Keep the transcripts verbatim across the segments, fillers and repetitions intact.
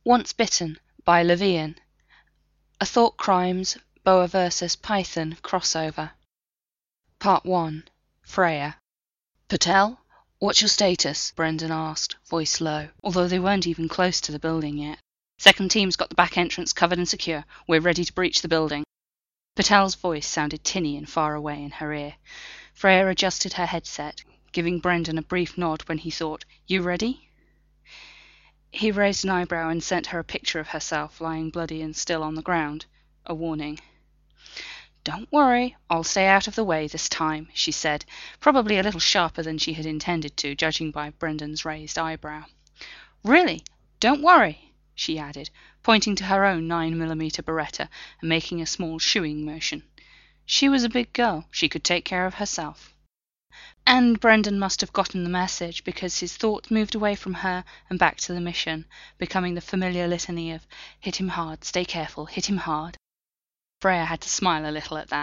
Once Bitten by Levian. A Thought Crimes Boa versus Python crossover. Part one. Freya. Patel? What's your status? Brendan asked, voice low, although they weren't even close to the building yet. Second team's got the back entrance covered and secure. We're ready to breach the building. Patel's voice sounded tinny and far away in her ear. Freya adjusted her headset, giving Brendan a brief nod when he thought, You ready? He raised an eyebrow and sent her a picture of herself lying bloody and still on the ground, a warning. Don't worry, I'll stay out of the way this time, she said, probably a little sharper than she had intended to, judging by Brendan's raised eyebrow. Really, don't worry, she added, pointing to her own nine millimeter Beretta and making a small shooing motion. She was a big girl, she could take care of herself. And Brendan must have gotten the message, because his thoughts moved away from her and back to the mission, becoming the familiar litany of hit him hard, stay careful, hit him hard. Freya had to smile a little at that.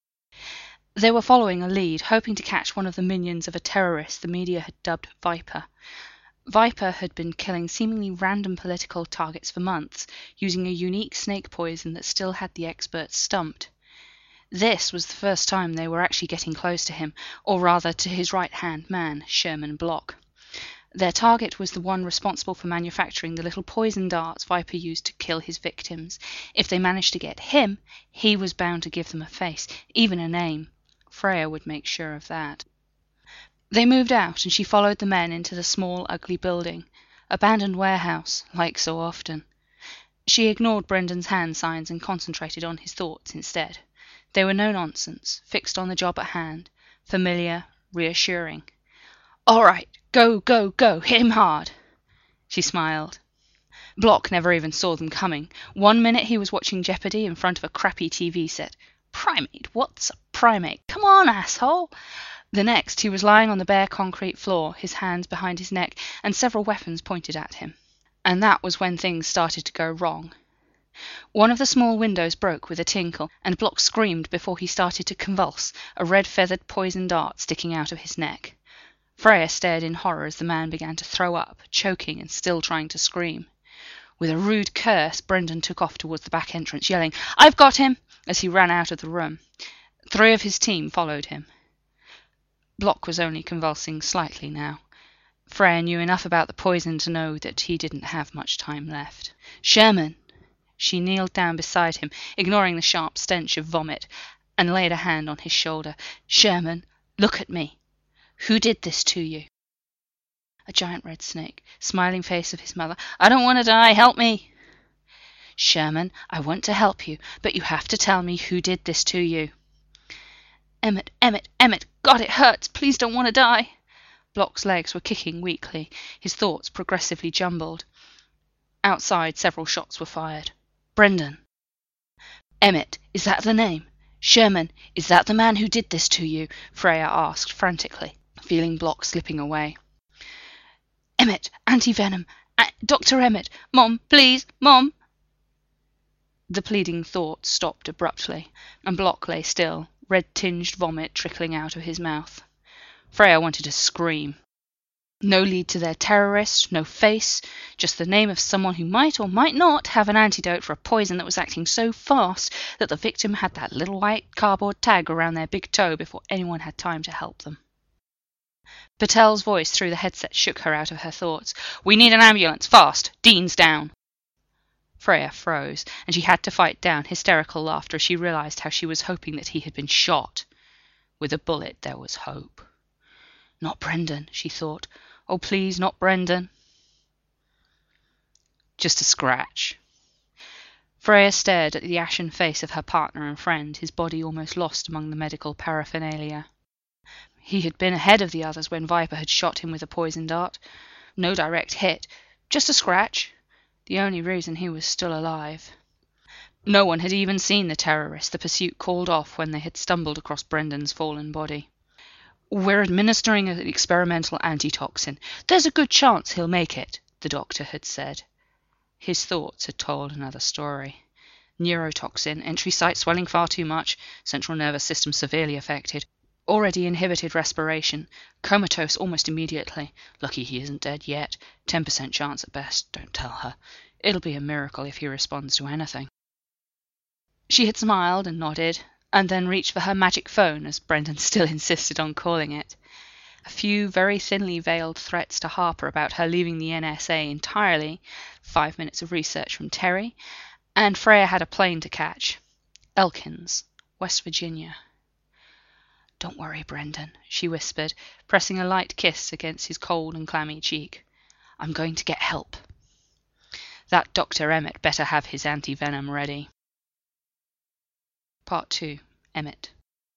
They were following a lead, hoping to catch one of the minions of a terrorist the media had dubbed Viper. Viper had been killing seemingly random political targets for months, using a unique snake poison that still had the experts stumped. This was the first time they were actually getting close to him, or rather to his right-hand man, Sherman Block. Their target was the one responsible for manufacturing the little poison darts Viper used to kill his victims. If they managed to get him, he was bound to give them a face, even a name. Freya would make sure of that. They moved out, and she followed the men into the small, ugly building, abandoned warehouse, like so often. She ignored Brendan's hand signs and concentrated on his thoughts instead. They were no nonsense, fixed on the job at hand, familiar, reassuring. All right, go, go, go, hit him hard. She smiled. Block never even saw them coming. One minute he was watching Jeopardy in front of a crappy T V set. Primate? What's a primate? Come on, asshole! The next he was lying on the bare concrete floor, his hands behind his neck, and several weapons pointed at him. And that was when things started to go wrong. One of the small windows broke with a tinkle, and Block screamed before he started to convulse, a red feathered poison dart sticking out of his neck. Freya stared in horror as the man began to throw up, choking and still trying to scream. With a rude curse, Brendan took off towards the back entrance, yelling, I've got him! As he ran out of the room. Three of his team followed him. Block was only convulsing slightly now. Freya knew enough about the poison to know that he didn't have much time left. Sherman! She kneeled down beside him, ignoring the sharp stench of vomit, and laid a hand on his shoulder. Sherman, look at me. Who did this to you? A giant red snake, smiling face of his mother. I don't want to die, help me. Sherman, I want to help you, but you have to tell me who did this to you. Emmett, Emmett, Emmett, God, it hurts, please don't want to die. Block's legs were kicking weakly, his thoughts progressively jumbled. Outside, several shots were fired. Brendan. Emmett, is that the name? Sherman, is that the man who did this to you? Freya asked frantically, feeling Block slipping away. Emmett, anti-venom. A- Doctor Emmett. Mom, please, Mom. The pleading thought stopped abruptly, and Block lay still, red-tinged vomit trickling out of his mouth. Freya wanted to scream. No lead to their terrorist, no face, just the name of someone who might or might not have an antidote for a poison that was acting so fast that the victim had that little white cardboard tag around their big toe before anyone had time to help them. Patel's voice through the headset shook her out of her thoughts. We need an ambulance, fast! Dean's down! Freya froze, and she had to fight down hysterical laughter as she realized how she was hoping that he had been shot. With a bullet there was hope. Not Brendan, she thought. Oh, please, not Brendan. Just a scratch. Freya stared at the ashen face of her partner and friend, his body almost lost among the medical paraphernalia. He had been ahead of the others when Viper had shot him with a poison dart. No direct hit, just a scratch. The only reason he was still alive. No one had even seen the terrorist the pursuit called off when they had stumbled across Brendan's fallen body. We're administering an experimental antitoxin. There's a good chance he'll make it, the doctor had said. His thoughts had told another story. Neurotoxin, entry site swelling far too much, central nervous system severely affected, already inhibited respiration, comatose almost immediately. Lucky he isn't dead yet. Ten percent chance at best, don't tell her. It'll be a miracle if he responds to anything." She had smiled and nodded, and then reached for her magic phone, as Brendan still insisted on calling it. A few very thinly veiled threats to Harper about her leaving the N S A entirely, five minutes of research from Terry, and Freya had a plane to catch. Elkins, West Virginia. "Don't worry, Brendan," she whispered, pressing a light kiss against his cold and clammy cheek. "I'm going to get help. That Doctor Emmett better have his anti-venom ready." Part two. Emmett.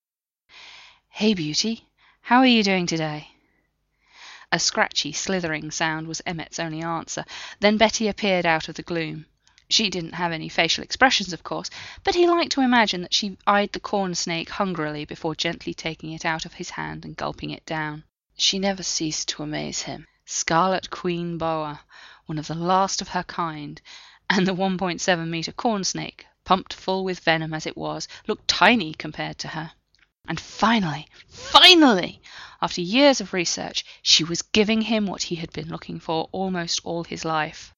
"Hey, beauty. How are you doing today?" A scratchy, slithering sound was Emmett's only answer. Then Betty appeared out of the gloom. She didn't have any facial expressions, of course, but he liked to imagine that she eyed the corn snake hungrily before gently taking it out of his hand and gulping it down. She never ceased to amaze him. Scarlet Queen Boa, one of the last of her kind, and the one point seven meter corn snake, pumped full with venom as it was, looked tiny compared to her. And finally, finally, after years of research, she was giving him what he had been looking for almost all his life.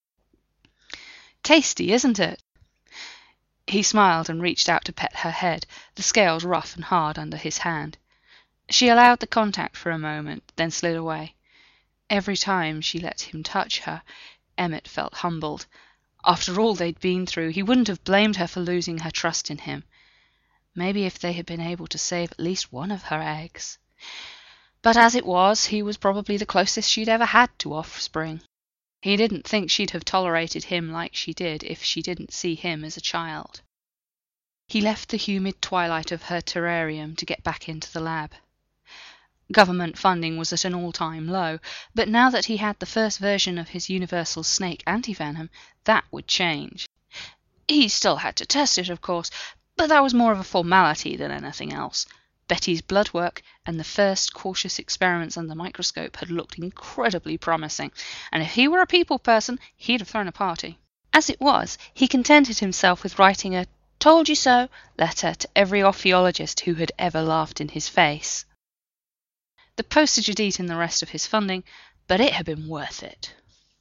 "Tasty, isn't it?" He smiled and reached out to pet her head, the scales rough and hard under his hand. She allowed the contact for a moment, then slid away. Every time she let him touch her, Emmett felt humbled. After all they'd been through, he wouldn't have blamed her for losing her trust in him. Maybe if they had been able to save at least one of her eggs. But as it was, he was probably the closest she'd ever had to offspring. He didn't think she'd have tolerated him like she did if she didn't see him as a child. He left the humid twilight of her terrarium to get back into the lab. Government funding was at an all-time low, but now that he had the first version of his universal snake antivenom, that would change. He still had to test it, of course, but that was more of a formality than anything else. Betty's blood work and the first cautious experiments under the microscope had looked incredibly promising, and if he were a people person, he'd have thrown a party. As it was, he contented himself with writing a "told you so" letter to every ophiologist who had ever laughed in his face. The postage had eaten the rest of his funding, but it had been worth it.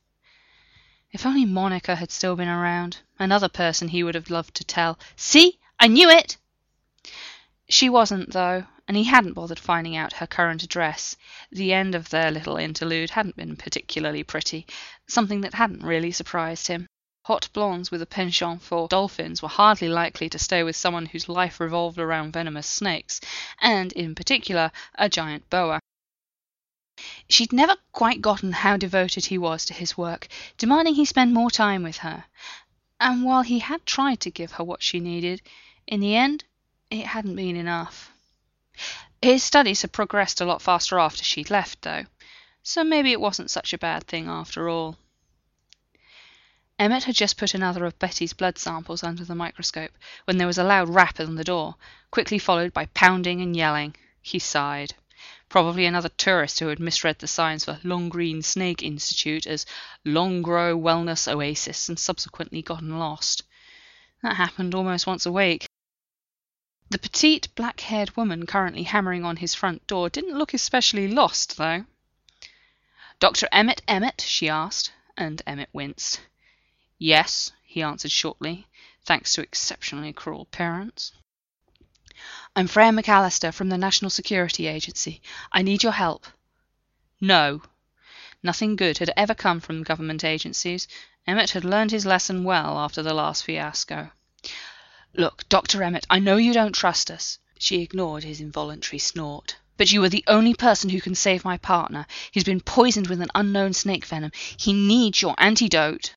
If only Monica had still been around, another person he would have loved to tell, "See, I knew it!" She wasn't, though, and he hadn't bothered finding out her current address. The end of their little interlude hadn't been particularly pretty, something that hadn't really surprised him. Hot blondes with a penchant for dolphins were hardly likely to stay with someone whose life revolved around venomous snakes, and, in particular, a giant boa. She'd never quite gotten how devoted he was to his work, demanding he spend more time with her. And while he had tried to give her what she needed, in the end, it hadn't been enough. His studies had progressed a lot faster after she'd left, though, so maybe it wasn't such a bad thing after all. Emmett had just put another of Betty's blood samples under the microscope when there was a loud rap on the door, quickly followed by pounding and yelling. He sighed. Probably another tourist who had misread the signs for Long Green Snake Institute as Long Grow Wellness Oasis and subsequently gotten lost. That happened almost once a week. The petite, black-haired woman currently hammering on his front door didn't look especially lost, though. "Doctor Emmett Emmett?" she asked, and Emmett winced. "Yes," he answered shortly, thanks to exceptionally cruel parents. "I'm Freya McAllister from the National Security Agency. I need your help." No. Nothing good had ever come from government agencies. Emmett had learned his lesson well after the last fiasco. "Look, Doctor Emmett, I know you don't trust us." She ignored his involuntary snort. "But you are the only person who can save my partner. He's been poisoned with an unknown snake venom. He needs your antidote."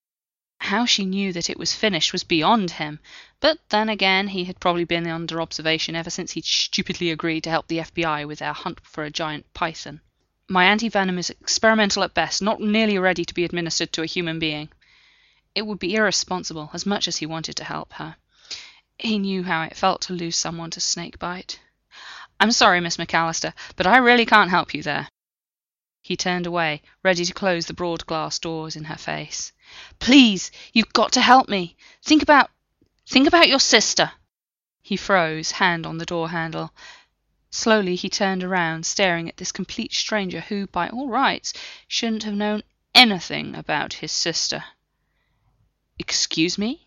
How she knew that it was finished was beyond him, but then again he had probably been under observation ever since he'd stupidly agreed to help the F B I with their hunt for a giant python. "My antivenom is experimental at best, not nearly ready to be administered to a human being." It would be irresponsible, as much as he wanted to help her. He knew how it felt to lose someone to snakebite. "I'm sorry, Miss McAllister, but I really can't help you there." He turned away, ready to close the broad glass doors in her face. "Please, you've got to help me. Think about... think about your sister." He froze, hand on the door handle. Slowly he turned around, staring at this complete stranger who, by all rights, shouldn't have known anything about his sister. Excuse me?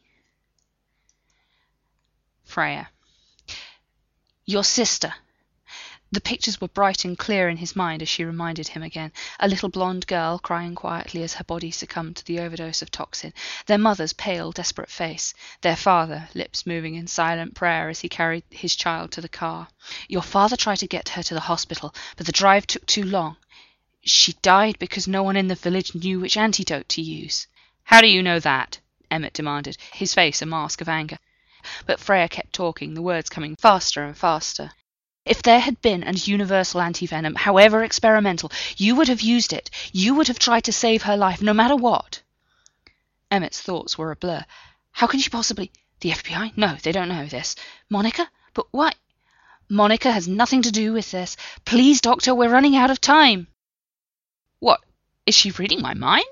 Freya. Your sister. The pictures were bright and clear in his mind as she reminded him again. A little blonde girl crying quietly as her body succumbed to the overdose of toxin. Their mother's pale, desperate face. Their father, lips moving in silent prayer as he carried his child to the car. Your father tried to get her to the hospital, but the drive took too long. She died because no one in the village knew which antidote to use. How do you know that? Emmett demanded, his face a mask of anger. But Freya kept talking, the words coming faster and faster. If there had been a universal anti-venom, however experimental, you would have used it. You would have tried to save her life, no matter what. Emmett's thoughts were a blur. How can she possibly... The F B I? No, they don't know this. Monica? But why... Monica has nothing to do with this. Please, Doctor, we're running out of time. What? Is she reading my mind?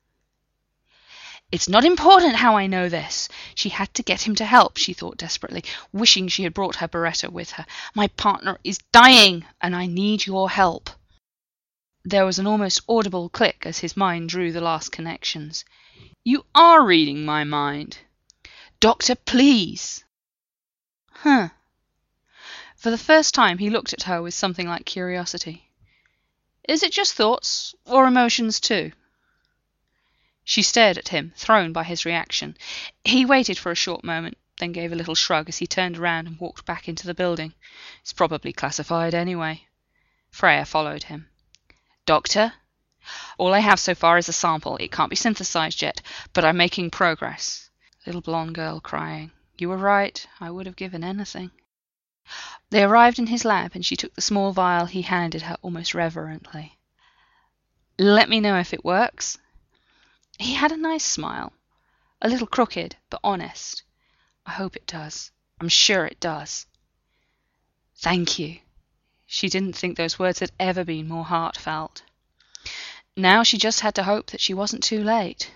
It's not important how I know this. She had to get him to help, she thought desperately, wishing she had brought her Beretta with her. My partner is dying, and I need your help. There was an almost audible click as his mind drew the last connections. You are reading my mind. Doctor, please. Huh. For the first time he looked at her with something like curiosity. Is it just thoughts, or emotions too? She stared at him, thrown by his reaction. He waited for a short moment, then gave a little shrug as he turned around and walked back into the building. It's probably classified anyway. Freya followed him. Doctor? All I have so far is a sample. It can't be synthesized yet, but I'm making progress. Little blonde girl crying. You were right. I would have given anything. They arrived in his lab, and she took the small vial he handed her almost reverently. Let me know if it works. He had a nice smile, a little crooked, but honest. I hope it does. I'm sure it does. Thank you. She didn't think those words had ever been more heartfelt. Now she just had to hope that she wasn't too late.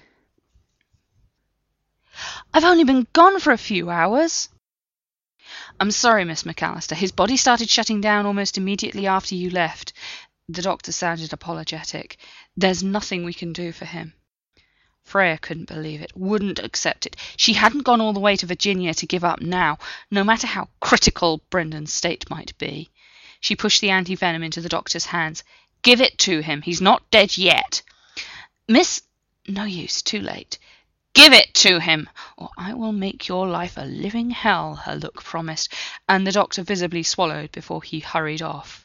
I've only been gone for a few hours. I'm sorry, Miss McAllister. His body started shutting down almost immediately after you left. The doctor sounded apologetic. There's nothing we can do for him. Freya couldn't believe it, wouldn't accept it. She hadn't gone all the way to Virginia to give up now, no matter how critical Brendan's state might be. She pushed the anti-venom into the doctor's hands. Give it to him. He's not dead yet. Miss... No use. Too late. Give it to him, or I will make your life a living hell, her look promised, and the doctor visibly swallowed before he hurried off.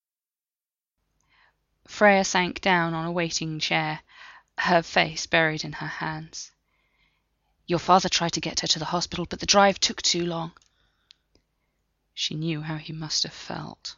Freya sank down on a waiting chair, her face buried in her hands. Your father tried to get her to the hospital, but the drive took too long. She knew how he must have felt.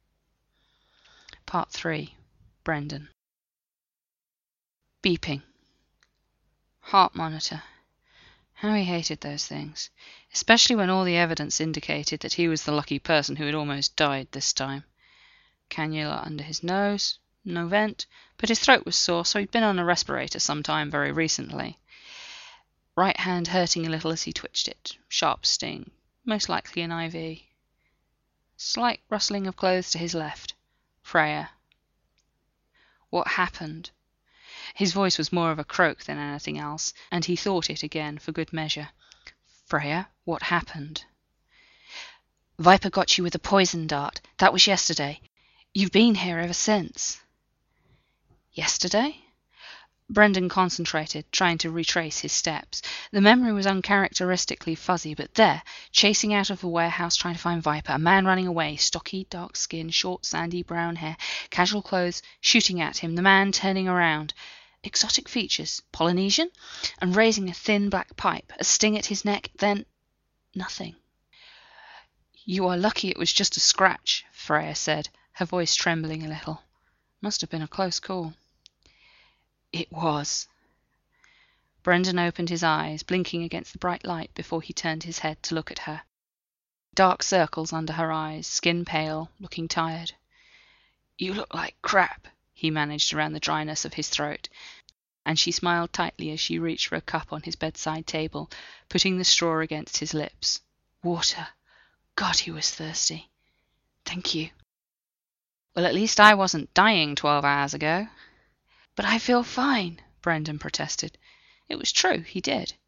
Part three. Brendan. Beeping. Heart monitor. How he hated those things, especially when all the evidence indicated that he was the lucky person who had almost died this time. Cannula under his nose, no vent, but his throat was sore, so he'd been on a respirator some time very recently. Right hand hurting a little as he twitched it. Sharp sting, most likely an I V. Slight rustling of clothes to his left. Freya. What happened? His voice was more of a croak than anything else, and he thought it again for good measure. Freya, what happened? Viper got you with a poison dart. That was yesterday. You've been here ever since. Yesterday? Brendan concentrated, trying to retrace his steps. The memory was uncharacteristically fuzzy, but there, chasing out of the warehouse trying to find Viper, a man running away, stocky, dark skin, short, sandy brown hair, casual clothes, shooting at him, the man turning around. Exotic features, Polynesian, and raising a thin black pipe, a sting at his neck, then nothing. You are lucky it was just a scratch, Freya said, her voice trembling a little. Must have been a close call. It was. Brendan opened his eyes, blinking against the bright light before he turned his head to look at her. Dark circles under her eyes, skin pale, looking tired. You look like crap, he managed around the dryness of his throat, and she smiled tightly as she reached for a cup on his bedside table, putting the straw against his lips. Water. God, he was thirsty. Thank you. Well, at least I wasn't dying twelve hours ago. But I feel fine, Brendan protested. It was true, he did.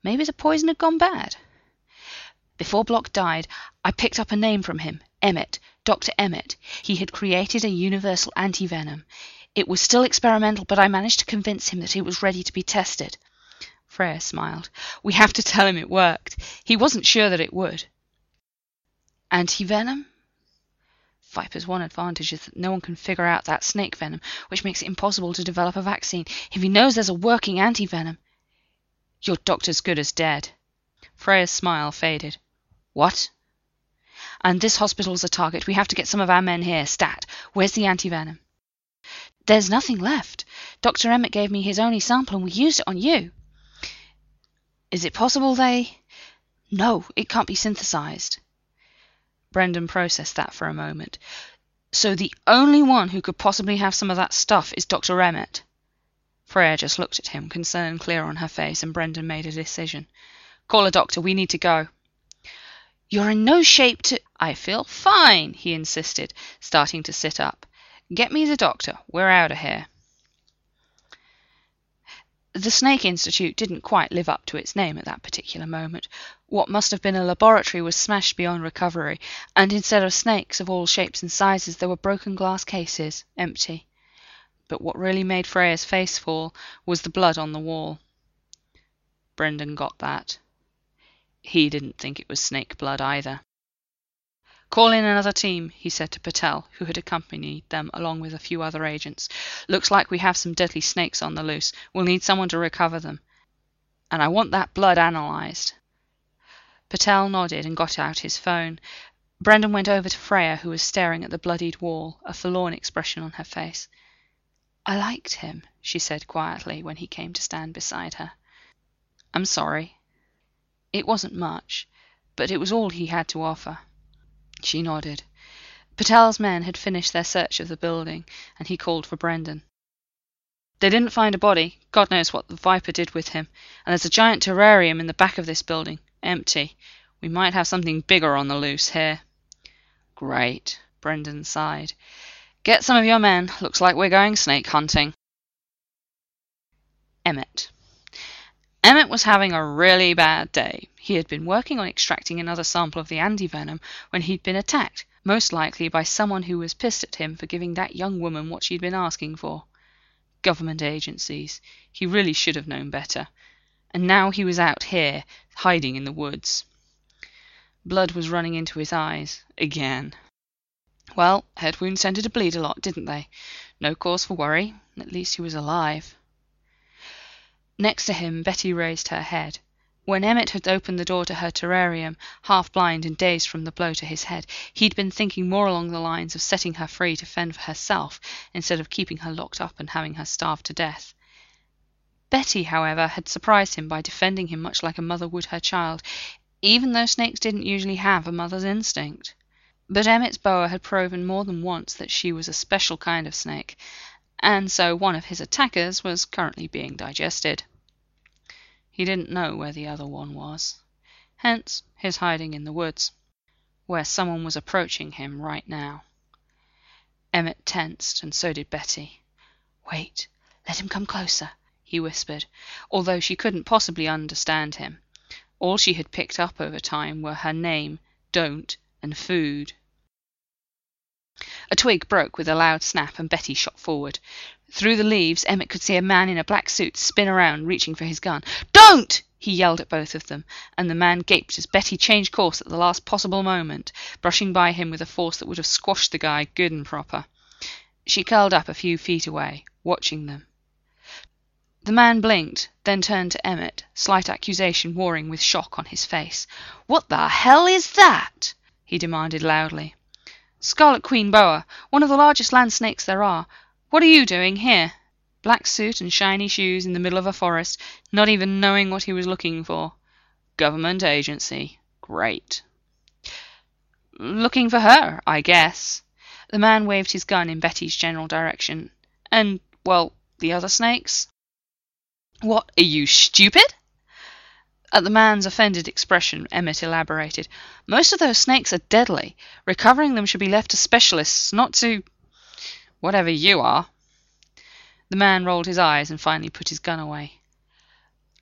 Maybe the poison had gone bad. Before Block died, I picked up a name from him, Emmett, Doctor Emmett. He had created a universal anti-venom. It was still experimental, but I managed to convince him that it was ready to be tested. Freya smiled. We have to tell him it worked. He wasn't sure that it would. Anti-venom? Viper's one advantage is that no one can figure out that snake venom, which makes it impossible to develop a vaccine. If he knows there's a working anti-venom... Your doctor's good as dead. Freya's smile faded. What? And this hospital's a target. We have to get some of our men here. Stat, where's the anti-venom? There's nothing left. Doctor Emmett gave me his only sample and we used it on you. Is it possible they... No, it can't be synthesized. Brendan processed that for a moment. So the only one who could possibly have some of that stuff is Doctor Emmett. Freya just looked at him, concern clear on her face, and Brendan made a decision. Call a doctor, we need to go. You're in no shape to... I feel fine, he insisted, starting to sit up. Get me the doctor, we're out of here. The Snake Institute didn't quite live up to its name at that particular moment. What must have been a laboratory was smashed beyond recovery, and instead of snakes of all shapes and sizes, there were broken glass cases, empty. But what really made Freya's face fall was the blood on the wall. Brendan got that. He didn't think it was snake blood either. Call in another team, he said to Patel, who had accompanied them along with a few other agents. Looks like we have some deadly snakes on the loose. We'll need someone to recover them. And I want that blood analysed. Patel nodded and got out his phone. Brendan went over to Freya, who was staring at the bloodied wall, a forlorn expression on her face. I liked him, she said quietly when he came to stand beside her. I'm sorry. It wasn't much, but it was all he had to offer. She nodded. Patel's men had finished their search of the building, and he called for Brendan. They didn't find a body. God knows what the Viper did with him. And there's a giant terrarium in the back of this building, empty. We might have something bigger on the loose here. Great, Brendan sighed. Get some of your men. Looks like we're going snake hunting. Emmett. Emmett was having a really bad day. He had been working on extracting another sample of the anti-venom when he'd been attacked, most likely by someone who was pissed at him for giving that young woman what she'd been asking for. Government agencies. He really should have known better. And now he was out here, hiding in the woods. Blood was running into his eyes. Again. Well, head wounds tended to bleed a lot, didn't they? No cause for worry. At least he was alive. Next to him, Betty raised her head. When Emmett had opened the door to her terrarium, half blind and dazed from the blow to his head, he'd been thinking more along the lines of setting her free to fend for herself, instead of keeping her locked up and having her starve to death. Betty, however, had surprised him by defending him much like a mother would her child, even though snakes didn't usually have a mother's instinct. But Emmett's boa had proven more than once that she was a special kind of snake, and so one of his attackers was currently being digested. He didn't know where the other one was. Hence his hiding in the woods, where someone was approaching him right now. Emmett tensed, and so did Betty. Wait, let him come closer, he whispered, although she couldn't possibly understand him. All she had picked up over time were her name, don't, and food. A twig broke with a loud snap, and Betty shot forward. Through the leaves, Emmett could see a man in a black suit spin around, reaching for his gun. Don't! He yelled at both of them, and the man gaped as Betty changed course at the last possible moment, brushing by him with a force that would have squashed the guy good and proper. She curled up a few feet away, watching them. The man blinked, then turned to Emmett, slight accusation warring with shock on his face. What the hell is that? He demanded loudly. Scarlet Queen Boa, one of the largest land snakes there are. What are you doing here? Black suit and shiny shoes in the middle of a forest, not even knowing what he was looking for. Government agency. Great. Looking for her, I guess. The man waved his gun in Betty's general direction. And, well, the other snakes? What, are you stupid? At the man's offended expression, Emmett elaborated. Most of those snakes are deadly. Recovering them should be left to specialists, not to... whatever you are. The man rolled his eyes and finally put his gun away. Look,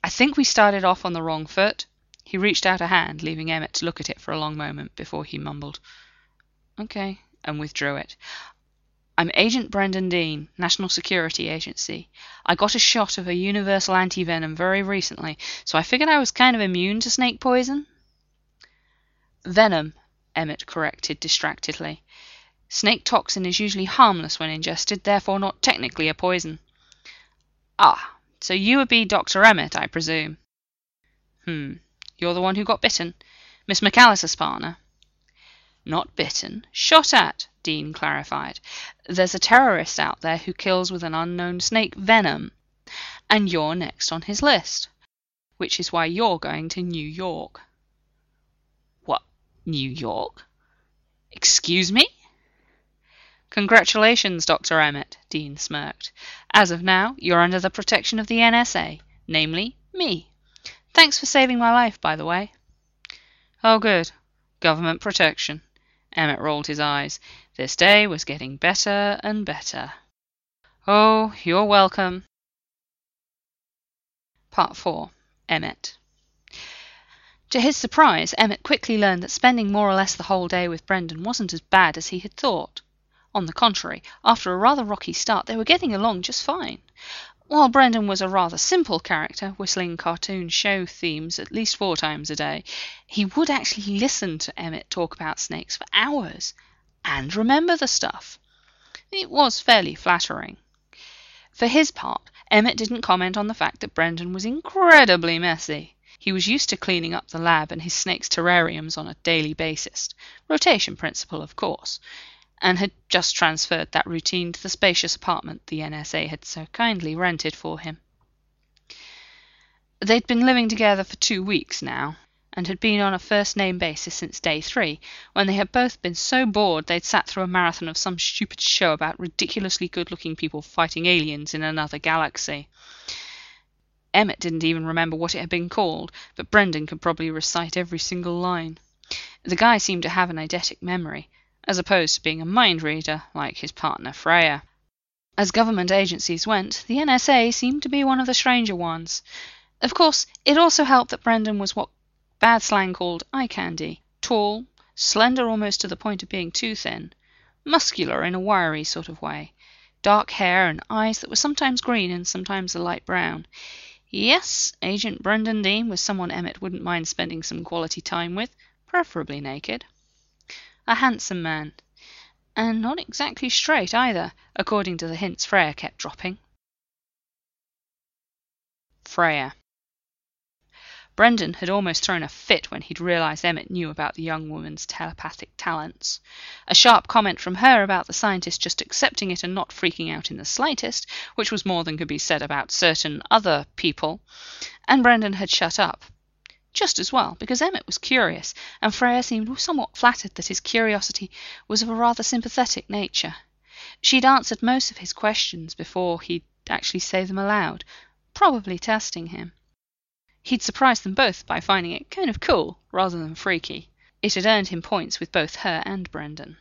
I think we started off on the wrong foot. He reached out a hand, leaving Emmett to look at it for a long moment before he mumbled, "Okay," and withdrew it. "I'm Agent Brendan Dean, National Security Agency. I got a shot of a universal anti-venom very recently, so I figured I was kind of immune to snake poison." "Venom," Emmett corrected distractedly. "Snake toxin is usually harmless when ingested, therefore not technically a poison." "Ah, so you would be Doctor Emmett, I presume?" "Hmm. You're the one who got bitten? Miss McAllister's partner?" "Not bitten, shot at," Dean clarified. "There's a terrorist out there who kills with an unknown snake venom, and you're next on his list, which is why you're going to New York." "What, New York? Excuse me?" "Congratulations, Doctor Emmett," Dean smirked. "As of now, you're under the protection of the N S A, namely, me. Thanks for saving my life, by the way." "Oh, good. Government protection." Emmett rolled his eyes. This day was getting better and better. "Oh, you're welcome." Part four. Emmett. To his surprise, Emmett quickly learned that spending more or less the whole day with Brendan wasn't as bad as he had thought. On the contrary, after a rather rocky start, they were getting along just fine. While Brendan was a rather simple character, whistling cartoon show themes at least four times a day, he would actually listen to Emmett talk about snakes for hours, and remember the stuff. It was fairly flattering. For his part, Emmett didn't comment on the fact that Brendan was incredibly messy. He was used to cleaning up the lab and his snakes' terrariums on a daily basis, rotation principle, of course, and had just transferred that routine to the spacious apartment the N S A had so kindly rented for him. They'd been living together for two weeks now, and had been on a first-name basis since day three, when they had both been so bored they'd sat through a marathon of some stupid show about ridiculously good-looking people fighting aliens in another galaxy. Emmett didn't even remember what it had been called, but Brendan could probably recite every single line. The guy seemed to have an eidetic memory, as opposed to being a mind-reader like his partner Freya. As government agencies went, the N S A seemed to be one of the stranger ones. Of course, it also helped that Brendan was what bad slang called eye candy, tall, slender almost to the point of being too thin, muscular in a wiry sort of way, dark hair and eyes that were sometimes green and sometimes a light brown. Yes, Agent Brendan Dean was someone Emmett wouldn't mind spending some quality time with, preferably naked. A handsome man, and not exactly straight either, according to the hints Freya kept dropping. Freya. Brendan had almost thrown a fit when he'd realised Emmett knew about the young woman's telepathic talents. A sharp comment from her about the scientist just accepting it and not freaking out in the slightest, which was more than could be said about certain other people, and Brendan had shut up. Just as well, because Emmett was curious, and Freya seemed somewhat flattered that his curiosity was of a rather sympathetic nature. She'd answered most of his questions before he'd actually say them aloud, probably testing him. He'd surprised them both by finding it kind of cool, rather than freaky. It had earned him points with both her and Brendan.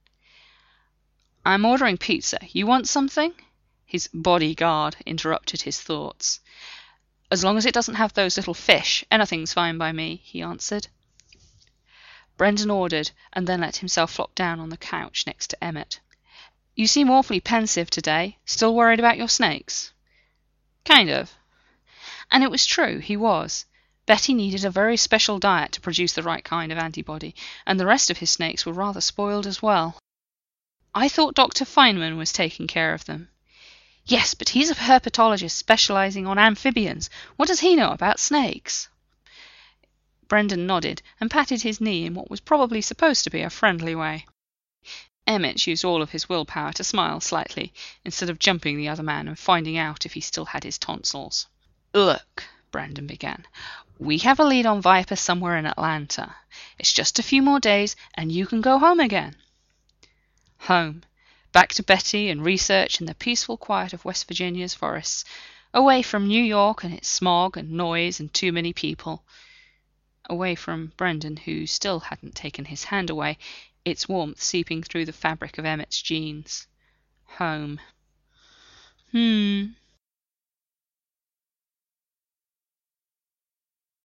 "I'm ordering pizza. You want something?" His bodyguard interrupted his thoughts. "As long as it doesn't have those little fish, anything's fine by me," he answered. Brendan ordered, and then let himself flop down on the couch next to Emmett. "You seem awfully pensive today. Still worried about your snakes?" "Kind of." And it was true, he was. Betty needed a very special diet to produce the right kind of antibody, and the rest of his snakes were rather spoiled as well. "I thought Doctor Feynman was taking care of them." "Yes, but he's a herpetologist specialising on amphibians. What does he know about snakes?" Brendan nodded and patted his knee in what was probably supposed to be a friendly way. Emmett used all of his willpower to smile slightly, instead of jumping the other man and finding out if he still had his tonsils. "Look," Brendan began, "we have a lead on Viper somewhere in Atlanta. It's just a few more days, and you can go home again." Home. Back to Betty and research in the peaceful quiet of West Virginia's forests, away from New York and its smog and noise and too many people. Away from Brendan, who still hadn't taken his hand away, its warmth seeping through the fabric of Emmett's jeans. Home. Hmm...